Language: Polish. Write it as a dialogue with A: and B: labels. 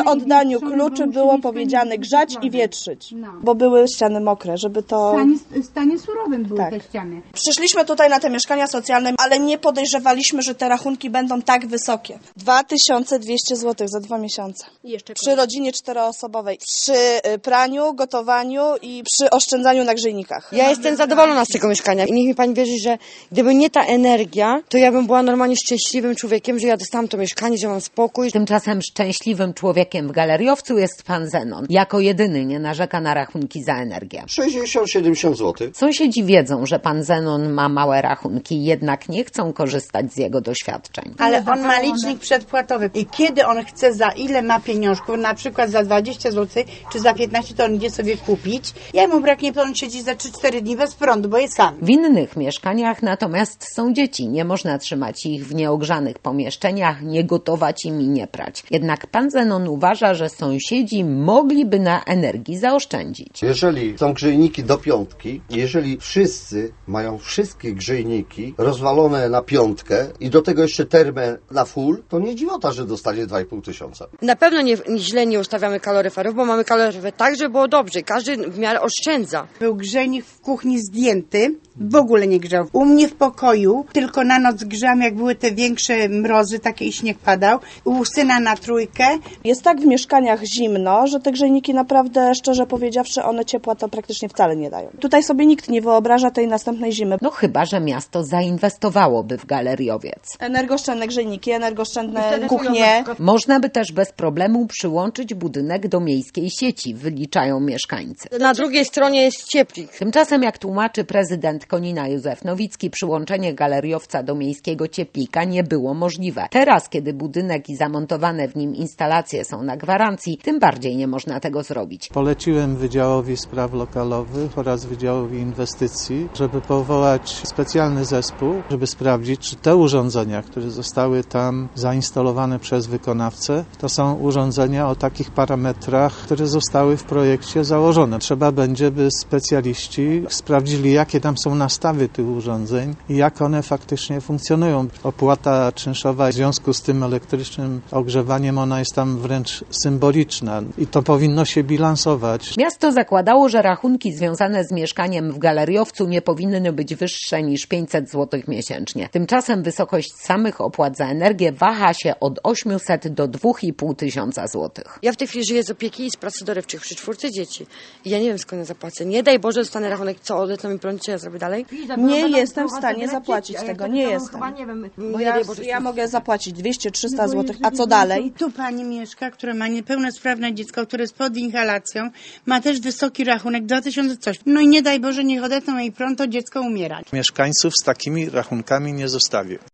A: przy oddaniu kluczy było powiedziane grzać i wietrzyć, bo były ściany mokre, żeby to...
B: W stanie surowym były te ściany.
A: Przyszliśmy tutaj na te mieszkania socjalne, ale nie podejrzewaliśmy, że te rachunki będą tak wysokie. 2200 zł za 2 miesiące. Przy rodzinie 4-osobowej. Przy praniu, gotowaniu i przy oszczędzaniu na grzejnikach.
C: Ja jestem zadowolona z tego mieszkania i niech mi pani wierzy, że gdyby nie ta energia, to ja bym była normalnie szczęśliwym człowiekiem, że ja dostałam to mieszkanie, że mam spokój.
D: Tymczasem szczęśliwym człowiekiem w Galeriowcu jest pan Zenon. Jako jedyny nie narzeka na rachunki za energię.
E: 60-70 zł.
D: Sąsiedzi wiedzą, że pan Zenon ma małe rachunki, jednak nie chcą korzystać z jego doświadczeń.
B: Ale on ma licznik przedpłatowy i kiedy on chce, za ile ma pieniążków, na przykład za 20 zł czy za 15, to on idzie sobie kupić. Ja mu braknie, to on siedzi za 3-4 dni bez prądu, bo jest sam.
D: W innych mieszkaniach natomiast są dzieci. Nie można trzymać ich w nieogrzanych pomieszczeniach, nie gotować im i nie prać. Jednak pan Zenon uważa, że sąsiedzi mogliby na energii zaoszczędzić.
E: Jeżeli są grzejniki do 5, jeżeli wszyscy mają wszystkie grzejniki rozwalone na 5 i do tego jeszcze termę na full, to nie dziwota, że dostanie 2500.
C: Na pewno źle nie ustawiamy kaloryferów, bo mamy kaloryfer tak, żeby było dobrze. Każdy w miarę oszczędza.
B: Był grzejnik w kuchni zdjęty, w ogóle nie grzał. U mnie w pokoju tylko na noc grzałam, jak były te większe mrozy, takie i śnieg padał. U syna na 3.
A: Jest tak w mieszkaniach zimno, że te grzejniki naprawdę, szczerze powiedziawszy, one ciepła to praktycznie wcale nie dają. Tutaj sobie nikt nie wyobraża tej następnej zimy.
D: No chyba, że miasto zainwestowałoby w Galeriowiec.
A: Energooszczędne grzejniki, energooszczędne kuchnie.
D: Można by też bez problemu przyłączyć budynek do miejskiej sieci, wyliczają mieszkańcy.
C: Na drugiej stronie jest cieplik.
D: Tymczasem, jak tłumaczy prezydent Konina Józef Nowicki, przyłączenie Galeriowca do miejskiego cieplika nie było możliwe. Teraz, kiedy budynek i zamontowane w nim instalacje są na gwarancji, tym bardziej nie można tego zrobić.
F: Poleciłem Wydziałowi Spraw Lokalowych oraz Wydziałowi Inwestycji, żeby powołać specjalny zespół, żeby sprawdzić, czy te urządzenia, które zostały tam zainstalowane przez wykonawcę, to są urządzenia o takich parametrach, które zostały w projekcie założone. Trzeba będzie, by specjaliści sprawdzili, jakie tam są nastawy tych urządzeń i jak one faktycznie funkcjonują. Opłata czynszowa w związku z tym elektrycznym ogrzewaniem, ona jest tam wręcz symboliczna i to powinno się bilansować.
D: Miasto zakładało, że rachunki związane z mieszkaniem w Galeriowcu nie powinny być wyższe niż 500 zł miesięcznie. Tymczasem wysokość samych opłat za energię waha się od 800 do 2500 zł.
C: Ja w tej chwili żyję z opieki i z pracy dorywczych przy 4 dzieci. I ja nie wiem, skąd ja zapłacę. Nie daj Boże, dostanę rachunek, co odetną mi prąd, co ja zrobię dalej?
A: Nie jestem w stanie zapłacić tego, nie jestem. Bo ja mogę zapłacić 200-300 zł, a co dalej?
B: Tu pani mieszka, która ma niepełnosprawne dziecko, które jest pod inhalacją, ma też wysoki rachunek, 2000 coś. No i nie daj Boże, niech odetną jej prąd, to dziecko umiera.
F: Mieszkańców z takimi rachunkami nie zostawię.